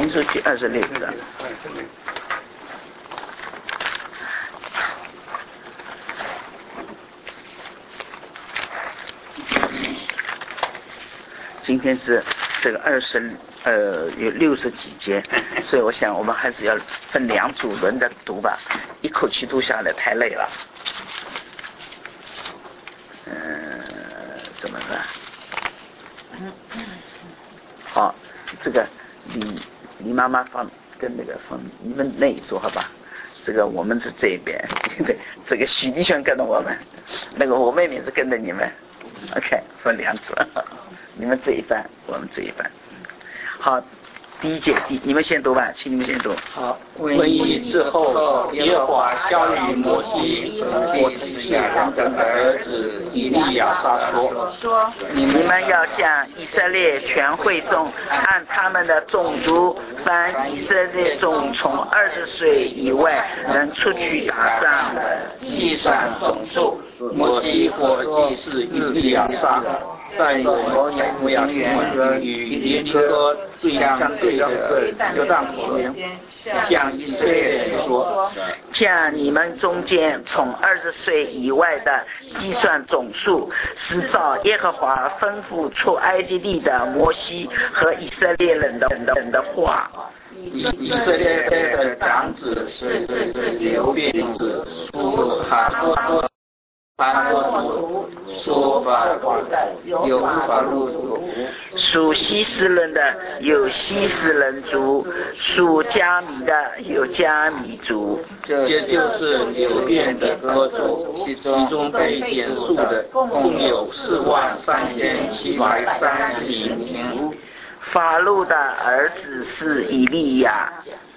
民数记26章。今天是这个有60几节，所以我想我们还是要分2组轮的读吧，一口气读下来太累了。怎么办？好，这个你妈妈跟那个放你们那一组好吧？这个我们是这边，对，这个许弟兄跟着我们，那个我妹妹是跟着你们 ，OK， 分2组，你们这一半，我们这一半。好，第一节，你们先读吧，请你们先读。 好，瘟疫之后，耶和华交与摩西和亚当的儿子以利亚撒说： 你们要将以色列全会众按他们的种族，凡以色列众从20岁以外能出去打仗的， 计算总数。摩西和祭司以利亚撒在摩亚平与耶利哥相对的犹大河边，向以色列人说： 像你们中间从20岁以外的计算总数，是照耶和华吩咐出埃及地的摩西和以色列人的话。 以色列的长子是流便子苏哈族，属法路族， 属希斯人的有希斯人族，属加米的有加米族。 这就是流便的歌族，其中被点数的共有43730名。 法路的儿子是以利亚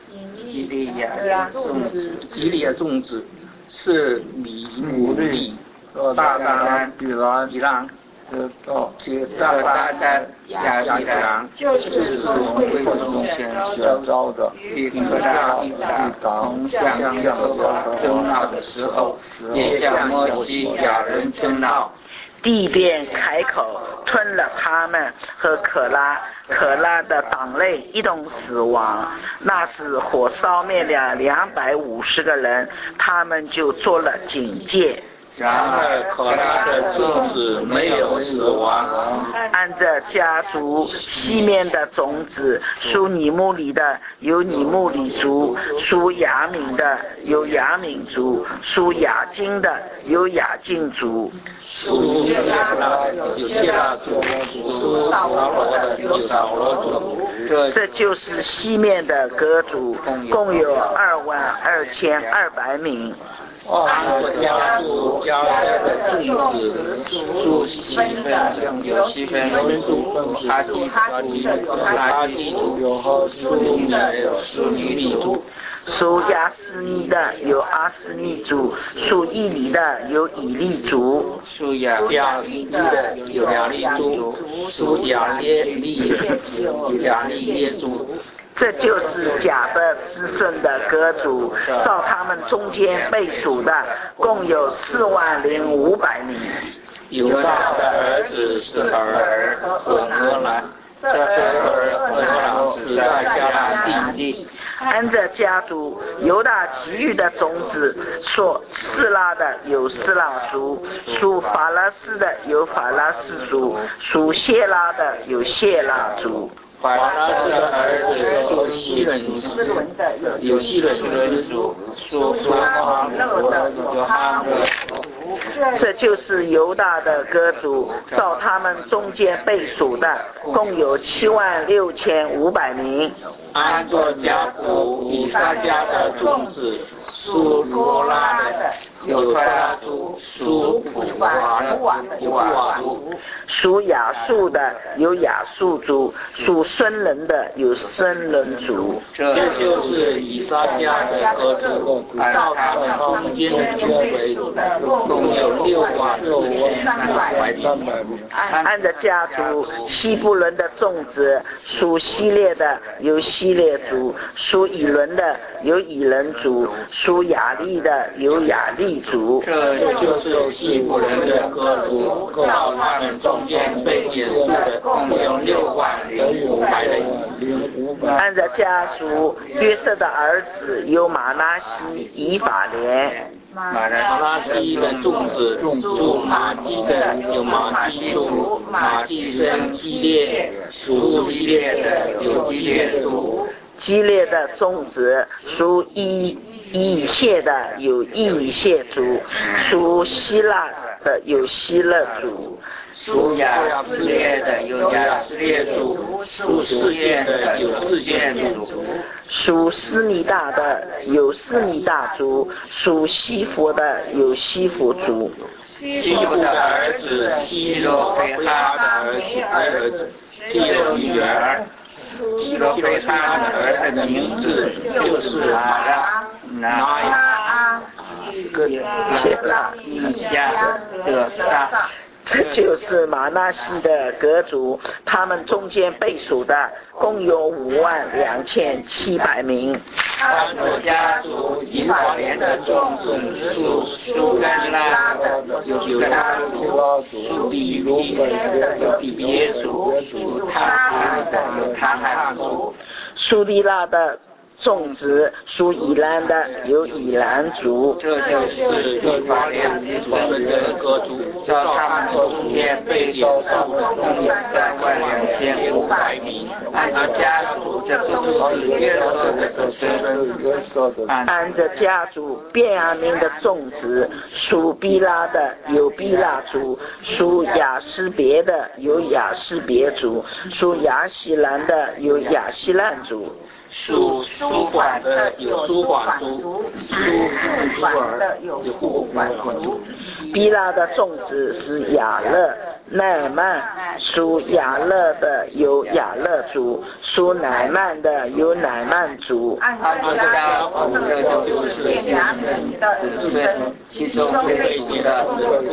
种子是米努利。大丹、以朗、大丹、亚伊朗，就是我们会众先选召的，并和大地同向耶和华争闹的时候，也向摩西亚人争闹。 地便开口吞了他们和可拉的党类一同死亡。那时火烧灭了250个人，他们就做了警戒。 然而可拉的种子没有死亡。 按着家族西面的种子，属尼木里的有尼木里族，属亚敏的有亚敏族，属亚金的有亚金族， 属谢拉族，属扫罗的有扫罗族。 这就是西面的各族，共有22200名。 按家族家的种子，属西分有西分族，哈基族，属尼利族。 属亚斯尼的有阿斯尼族，属以利的有以利族， 属亚利的有亚利族，属亚利耶族。 这就是甲的子孙的各族，照他们中间被数的，共有40500名。 犹大的儿子是尔和俄兰，这和兰是在迦南地。 按着家族，犹大其余的种子，属示拉的有示拉族，属法拉斯的有法拉斯族，属谢拉的有谢拉族。 法拉斯的儿子属希伦的有希伦族，属哈勒的有哈勒族。 这就是犹大的各族，照他们中间被数的，共有76500名。 按照家谱，以撒家的种子，属罗拉的有托拉族，属普瓦的有瓦族， 属亚述的有亚述族，属孙人的有孙人族。 这就是以撒家的各族，照他们中间的经纬，共有66300名。 按着家族，西布伦的种子，属希列的有希列族，属以伦的有以人族；属亚利的有亚利族。 这就是希伯人的各族，照他们中间被结束的共有60500人。 按着家族，约瑟的儿子有马拿西、以法莲。 马拉西的种子，属马基的有马基族，马基生基列，属基列的有基列族。 基列的种子，属以谢的有以谢族，属希腊的有希勒族。 属亚斯列的有亚斯列族，属示剑的有示剑族， 属斯尼大的有斯尼大族，属西弗的有西弗族。 西弗的儿子希罗非哈的儿子既有女儿，希罗非哈的儿子的名字就是拿亚、切拉、以下的撒。 这就是马拿西的各族，他们中间被数的共有52700名。 按照家族，以法莲的种子属根拉的有根拉族，属比别族，属他哈的有他哈族。 苏利拉的种子属以兰的有以兰族。 这就是以法莲族的各族，照他们中间被结束的共有32500名。按照家族，这就是约瑟的子孙。 按着家族，便雅悯的种子属比拉的有比拉族，属亚斯别的有亚斯别族，属亚西兰的有亚西兰族。 属舒缓的有舒缓族，属缓的有舒缓族。 比拉的种子是亚勒、乃曼，属亚勒的有亚勒族，属乃曼的有乃曼族。 按照家族，这就是便雅悯的子孙，其中被提的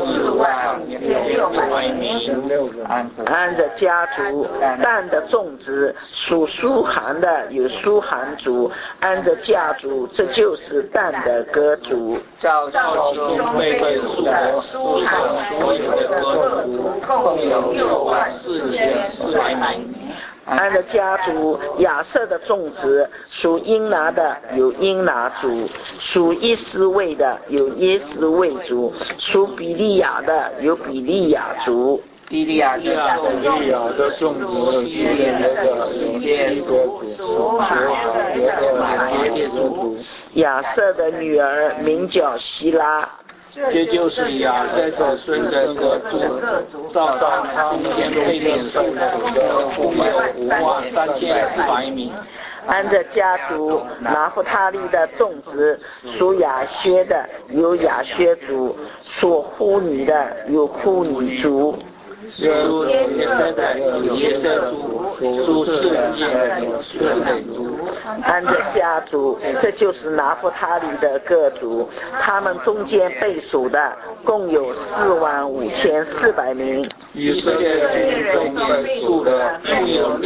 45600名。 按着家族，但的种子属苏罕的有苏罕族，按着家族，这就是但的各族。 照其中被结束的苏罕所有的各族，共有64400名。 按照家族，亚瑟的种子属英拿的有英拿族，属耶斯卫的有耶斯卫族，属比利亚的有比利亚族。 比利亚的种子，希列的有希列族，属马列族。 亚瑟的女儿名叫希拉。 这就是亚瑟子孙的各族，照他中间被免数的共有53400名。 按着家族，拿弗他利的种子属亚薛的有亚薛族，属呼尼的有呼尼族。 属耶色的有耶色族，属示剑的有示剑族。 按着家族，这就是拿弗他利的各族，他们中间被数的共有45400名。 以色列人中被数的共有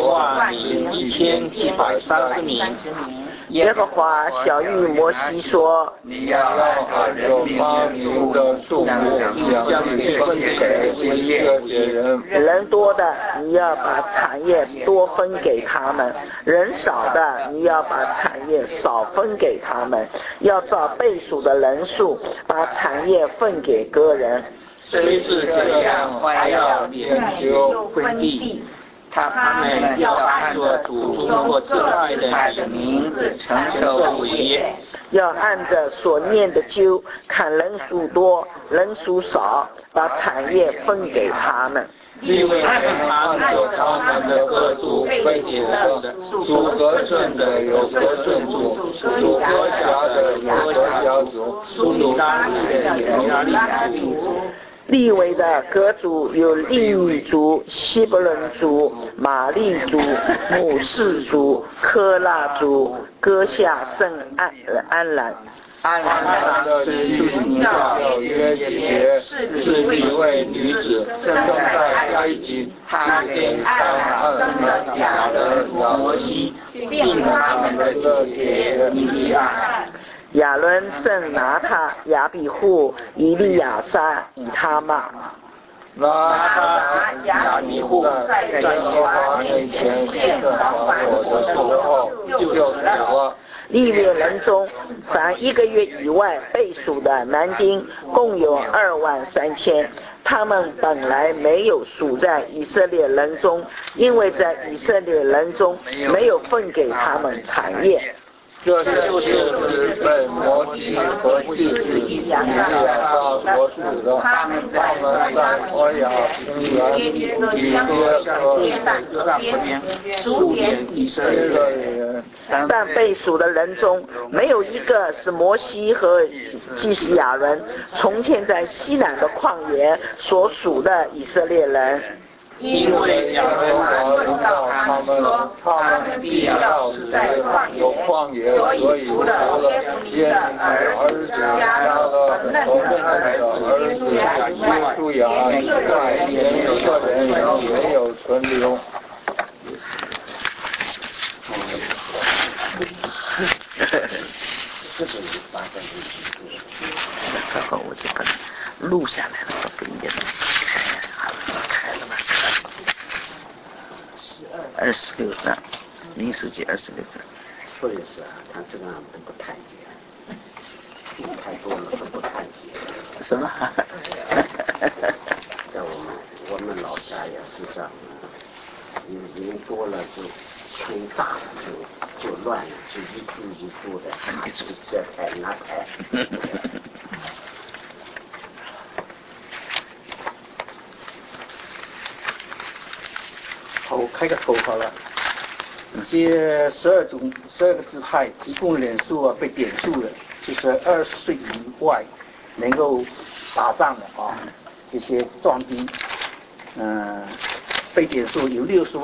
60,1730名。 耶和华小谕摩西说： 你要按人民的数目将地分给以色列人。 人多的你要把产业多分给他们，人少的你要把产业少分给他们，要照倍数的人数把产业分给各人。 虽是这样，还要研究分地。他们要按照祖宗或支派的名字承受为业， 要按着所念的揪，看人数多人数少，把产业分给他们。 因为他们有他们的各族被解散的，属格顺的有格顺族，属哥辖的有哥辖族，属利拉利的有利拉利族。 利为的各族有利米族、希伯伦族、玛利族、姆士族、科拉族、哥夏圣安兰。 安南的宗教约节是一位女子正在埃及，她给安和亚伦、摩西，并他们的姐姐米利亚。 亚伦圣拿他、亚比户、以利亚撒、以他玛。 拿他、亚比户在耶和华面前献上我的时候，就死了。 利未人中，凡1个月以外被数的男丁，共有23000。他们本来没有数在以色列人中，因为在以色列人中没有分给他们产业。 这就是被摩西和祭司以利亚撒所属的，他们在摩亚平原以色和数点以色列人， 但被数的人中没有一个是摩西和基西亚人从前在西南的旷野所属的以色列人。 因为亚伦和领导他们必要死在有旷野，所以除了耶儿子加勒和嫩的儿子约书亚以外，没有个人也有存留。 最后我就把它录下来了，都给你们开了吧。26章，民数记26章。 说的是啊，他这个都不太解，太多了都不太解。 什么？ 在我们老家也是这样，人多了就胸大了就乱了，就一注的，这台那台。 好，开个头好了。这12个支派一共人数啊被点数的，就是20岁以外能够打仗的啊，这些壮丁，被点数有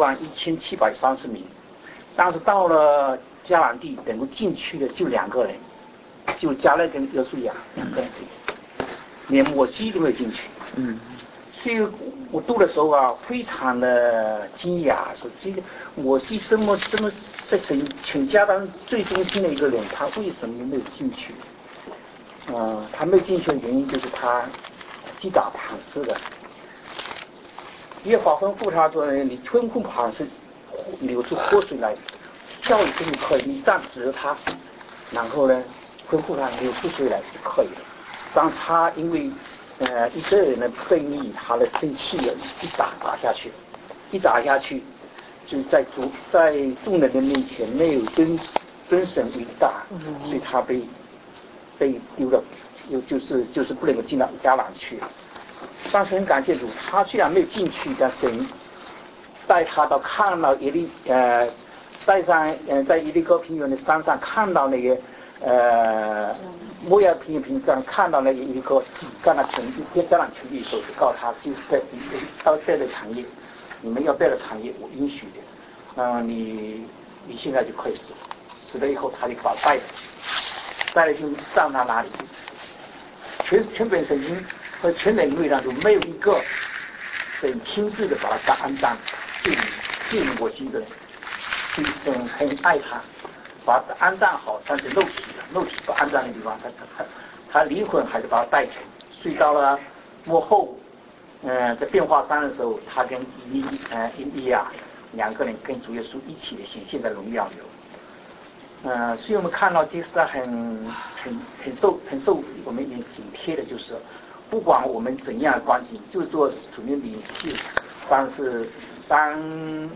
601730名，但是到了迦南地能够进去的就2个人，就迦勒跟约书亚2个人，连摩西都没有进去。所以我读的时候啊，非常的惊讶，说这个摩西这么在全家当最忠心的一个人，他为什么没有进去？他没有进去的原因就是他击打磐石的。耶和华吩咐他说：“你吞空磐石，流出活水来，叫一声就可以。你这样指着他，然后呢，吩咐他流出水来就可以了。当他因为以色列人的悖逆，他的生气了，一打下去，就在众人的面前没有尊神为大，所以他被丢了，就是不能够进到迦南去。但是很感谢主，他虽然没有进去，但神带他到看到带上在耶利哥平原的山上看到那个摩亚平原上看到那一个迦南全地的时候，就告诉他，就是要带的产业，你们要带的产业，我允许的。你现在就可以死了以后，他就把他带了就上他哪里？全本圣经和全人类当中没有一个神亲自的把他安葬，对摩西的人，所以神很爱他。把他安葬好，但是肉体不安葬的地方，他灵魂还是把他带走。所以到了末后，在变化山的时候，他跟以利亚2个人跟主耶稣一起的显现在荣耀里。所以我们看到其实很受我们也警惕的，就是不管我们怎样的关系，就做主的领袖，但是当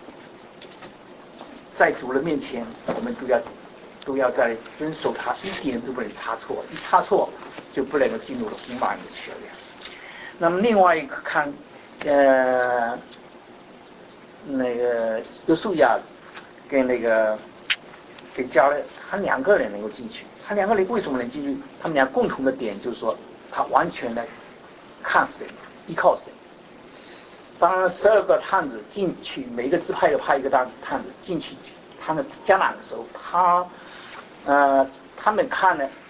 在主人面前，我们都要在遵守他，一点都不能差错，一差错就不能够进入了红马里去了。那么另外一个看，那个约书亚跟迦勒，他2个人能够进去。他2个人为什么能进去？他们俩共同的点就是说，他完全的看神，依靠神。当12个探子进去，每一个支派又派一个探子进去他们迦南的时候，他们看呢，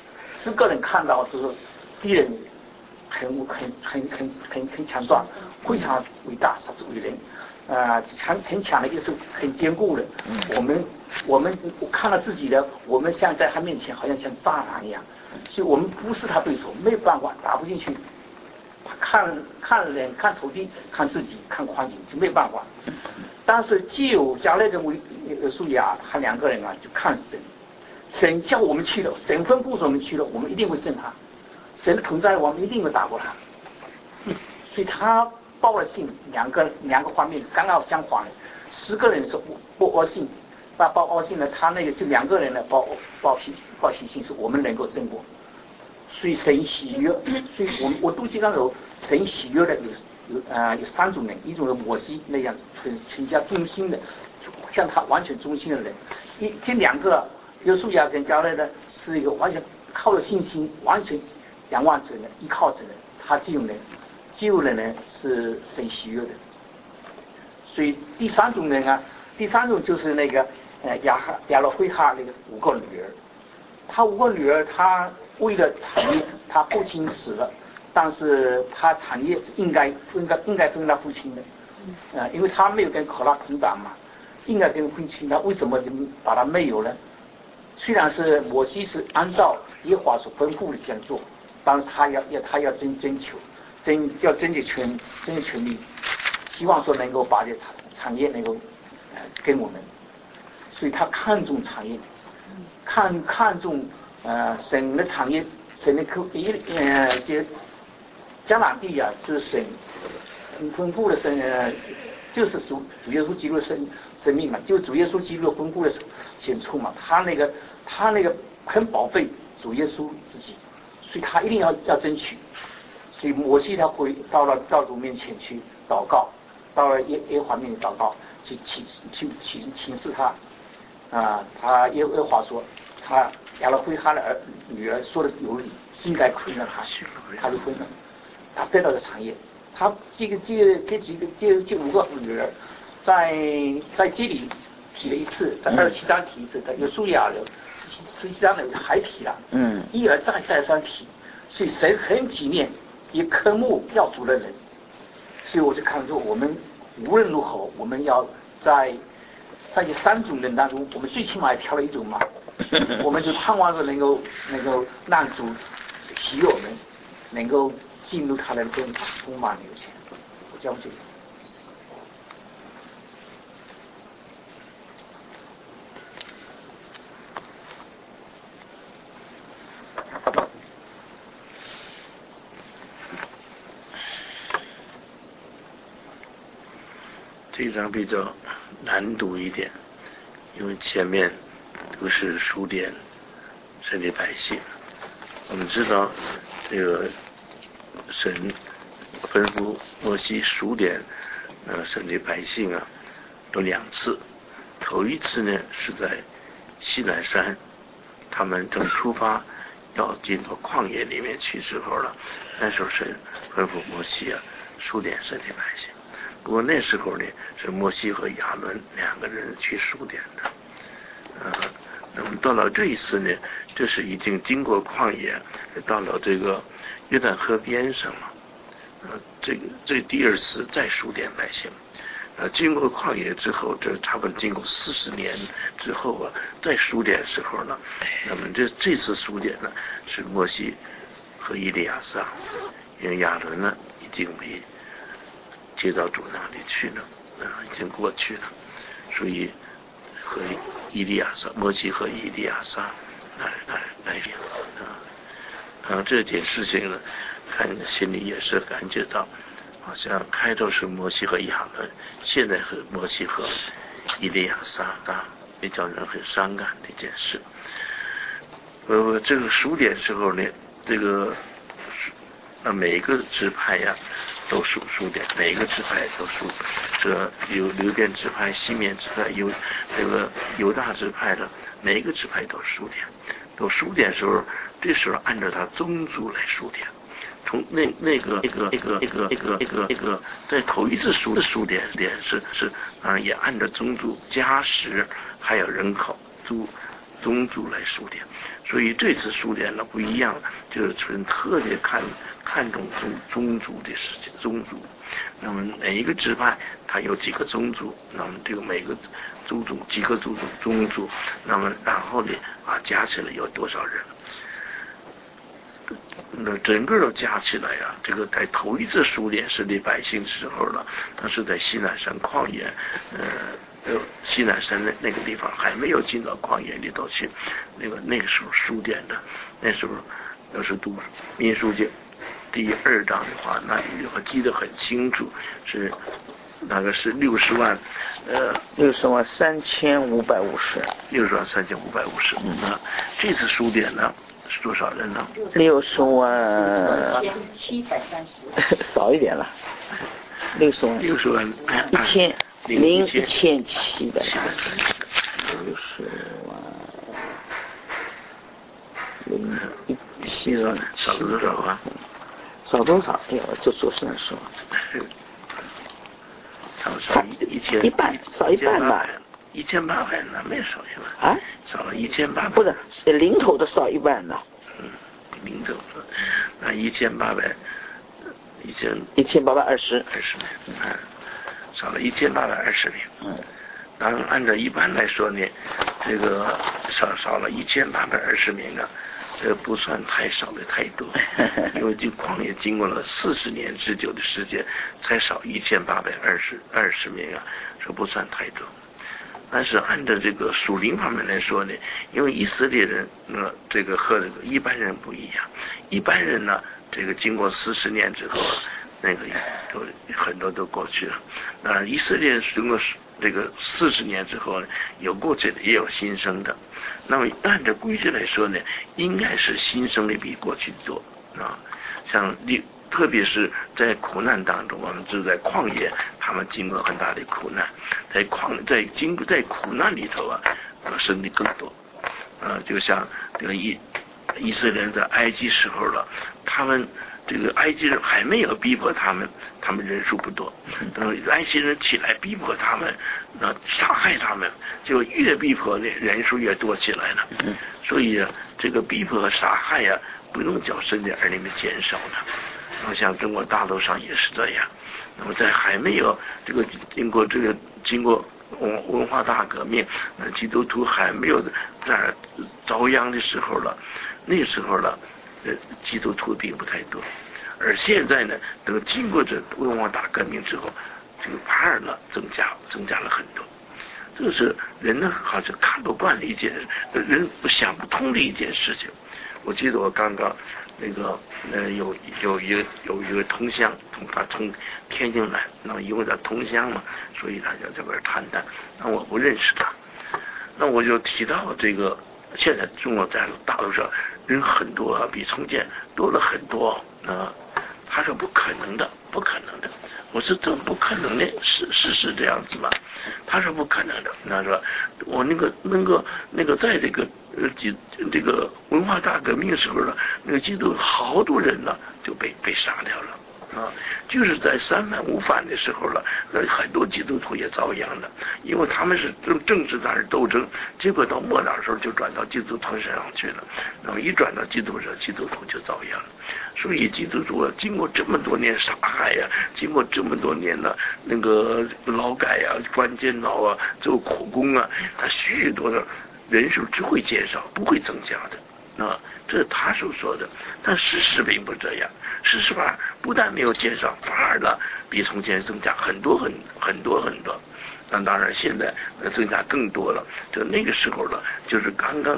10个人看到就是敌人很强壮，非常伟大，他是伟人，很强的，也是很坚固的。我们看到自己的，我们像在他面前好像像蟑螂一样，所以我们不是他对手，没有办法打不进去。看人，看仇敌，看自己，看环境，就没有办法。但是既有加勒跟约书亚，他2个人啊，就看神，神叫我们去了，神吩咐我们去了，我们一定会胜他。神的同在，我们一定会打过他。所以他报了信，两个方面刚好相反的。10个人是报恶信，报恶信呢，他那个就2个人呢报喜信，是我们能够胜过。所以神喜悦，所以我读经上有神喜悦的有3种人，一种是摩西那样全家忠心的，像他完全忠心的人。这2个约书亚跟迦勒呢，是一个完全靠着信心，完全仰望神的，依靠神的，他这种人，这种人呢是神喜悦的。所以第3种人啊，第3种就是那个亚罗菲哈那个5个女儿，他5个女儿，他为了产业，他父亲死了，但是他产业是应该分他父亲的，因为他没有跟可拉同党嘛，应该跟父亲，他为什么就把他没有呢？虽然是摩西是按照耶和华所吩咐的这样做，但是他要征集权利，希望说能够把这产业能够跟我们，所以他看重产业，看重神的产业，神的这迦南地啊，就是神吩咐的神，就是主耶稣基督的生命嘛，就主耶稣基督吩咐的显出嘛，他那个很宝贝主耶稣自己，所以他一定要争取。所以摩西他回到了教主面前去祷告，到了耶和华面前祷告，去请示他他耶和华说，他亚罗菲哈的女儿说的有理，应该亏了他就亏了，他得到了产业。他这5个女儿，在这里提了一次，在27章提一次，在约书亚的17章呢还提了，一而再三提，所以神很纪念以科目要主的人，所以我就看说，我们无论如何，我们要在这3种人当中，我们最起码也挑了一种嘛，我们就盼望着能够让主喜悦我们，能够进入他的充满有钱，我讲这个。 这章比较难读一点，因为前面都是数点神的百姓。我们知道这个神吩咐摩西数点神的百姓啊，有2次。头一次呢是在西乃山，他们正出发要进到旷野里面去时候了，那时候神吩咐摩西啊数点神的百姓。不过那时候呢，是摩西和亚伦2个人去数点的。那么到了这一次呢，这是已经经过旷野，到了这个约旦河边上了。这第2次再数点百姓。经过旷野之后，这差不多经过40年之后啊，再数点时候呢，那么这次数点呢，是摩西和以利亚撒，因为亚伦呢已经被接到主那里去了，已经过去了，所以和摩西和以利亚撒来这件事情呢，看心里也是感觉到，好像开头是摩西和亚伦，现在是摩西和以利亚撒，也叫人很伤感的一件事。这个数点时候呢，这个每个支派呀都数点，每个支派都数，这有流便支派、西面支派，有这个犹大支派的，每个支派都数点。都数点时候，这时候按照他宗族来数点。从那个在头一次数点是也按照宗族、家室还有人口宗族来数点。所以这次数点呢不一样，就是特别看重宗族的事情，宗族。那么每一个支派它有几个宗族，那么这个每个宗族几个宗族，那么然后呢加起来有多少人？那整个都加起来啊，这个在头一次数点是的百姓的时候呢，他是在西南山旷野，西南山那个地方还没有进到旷野里头去，那个时候数点的，那时候要是读民数记第2章的话，那我记得很清楚，是那个是60万 ，60万3550 ，60万3550。那这次数点呢？是多少人呢 ？60万 730， 少一点了。60万 ，60万 1700，60万017万， 少多少啊？ 少多少？哎呦，这做事的时候， 少1000， 一半，少一半吧。 1800呢，没少一半啊， 少了1800， 不是零头的少一半呢。 零头的，那1820，少了1820名。当然按照一般来说呢，这个少了1820名啊，这不算太少的太多，因为这旷野经过了40年之久的时间，才少1820名啊，这不算太多。但是按照这个属灵方面来说呢，因为以色列人这个和这个一般人不一样，一般人呢，这个经过40年之后，那个都很多都过去了。那以色列人经过这个40年之后呢，有过去的也有新生的。那么按照规矩来说呢，应该是新生的比过去多啊，像特别是在苦难当中，我们知道在旷野，他们经过很大的苦难，在苦难里头生的更多，就像这个以色列人在埃及时候了，他们这个埃及人还没有逼迫他们人数不多，等埃及人起来逼迫他们，杀害他们，就越逼迫呢人数越多起来了。所以这个逼迫和杀害呀，不能叫神的儿女们减少了。那么像中国大陆上也是这样，那么在还没有这个经过文化大革命，基督徒还没有在遭殃的时候了，那时候了，基督徒并不太多，而现在呢，等经过这文化大革命之后，这个反而呢增加了很多。这是人呢好像看不惯的一件，人想不通的一件事情。我记得我刚刚那个有一个同乡，他从天津来，那么因为他同乡嘛，所以他就在这边谈谈。那我不认识他，那我就提到这个，现在中国在大陆上人很多，比从前多了很多。他说不可能的。我说怎么不可能呢？是这样子吗？他说不可能的。他说我那个在这个文化大革命的时候呢，那个基督好多人呢就被杀掉了。就是在三反五反的时候了，很多基督徒也遭殃了，因为他们是政治在那斗争，结果到末了的时候就转到基督徒身上去了，那么一转到基督上，基督徒就遭殃了。所以基督徒经过这么多年杀害呀，经过这么多年的那个劳改呀、关监牢啊、做苦工啊，他许多的人数只会减少，不会增加的。这是他所说的，但事实并不这样。事实上，不但没有减少，反而呢比从前增加很多。那当然，现在增加更多了。就那个时候了，就是刚刚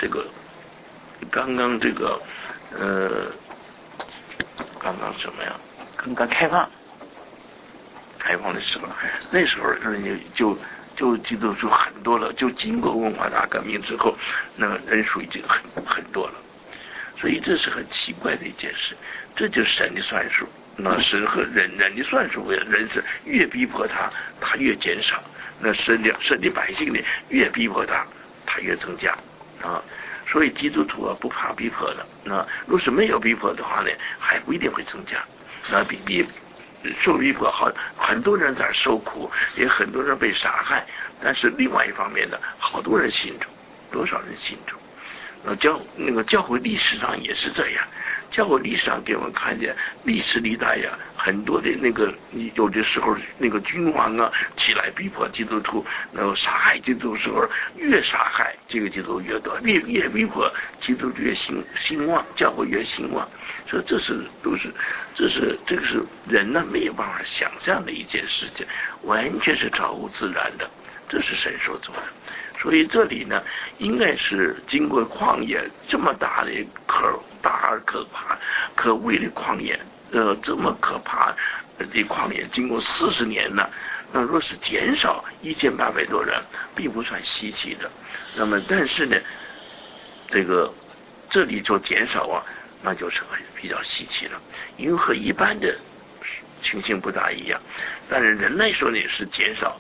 什么呀？ 刚刚开放的时候，那时候就基督徒很多了，就经过文化大革命之后，那人数已经很多了，所以这是很奇怪的一件事。这就是神的算术，那神和人的算术，人是越逼迫他越减少；那神的百姓呢，越逼迫他越增加所以基督徒不怕逼迫的。那若是没有逼迫的话呢，还不一定会增加。那比受逼迫很多人在受苦，也很多人被杀害，但是另外一方面呢，好多人信主多少人信主。教会历史上也是这样，教会历史上给我们看见历史历代呀，很多的有的时候君王啊起来逼迫基督徒，杀害基督徒的时候，越杀害这个基督徒越多，越逼迫基督徒越兴旺，教会越兴旺。所以这个是人呢没有办法想象的一件事情，完全是超乎自然的，这是神所做的。所以这里呢，应该是经过旷野这么大的大而可怕、可畏的旷野，这么可怕的旷野，经过40年呢，那若是减少1800多人，并不算稀奇的。那么，但是呢，这里就减少啊，那就是比较稀奇了，因为和一般的情形不大一样。但是人来说呢，是减少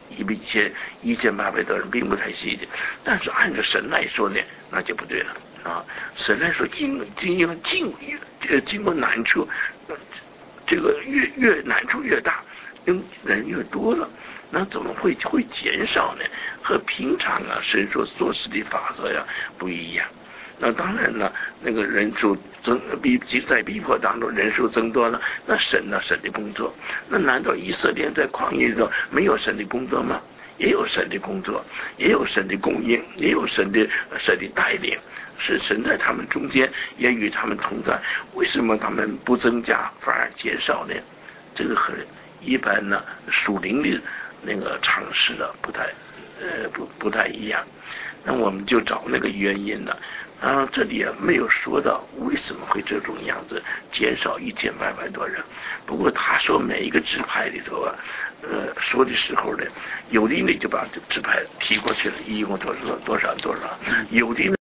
1800多人，并不太稀奇。但是按照神来说呢，那就不对了啊！神来说，经过难处，这个越难处越大，人越多了，那怎么会减少呢？和平常啊神所做事的法则呀不一样。那当然了，那个人数在逼迫当中人数增多了，那神的工作，那难道以色列在旷野中没有神的工作吗？也有神的工作，也有神的供应，也有神的带领，是神在他们中间，也与他们同在。为什么他们不增加反而减少呢？这个和一般呢属灵的常识的不太一样。那我们就找那个原因呢。这里也没有说到为什么会这种样子减少1800多人。不过他说每一个支派里头啊，说的时候呢，有的呢就把支派提过去了，一共多少，有的呢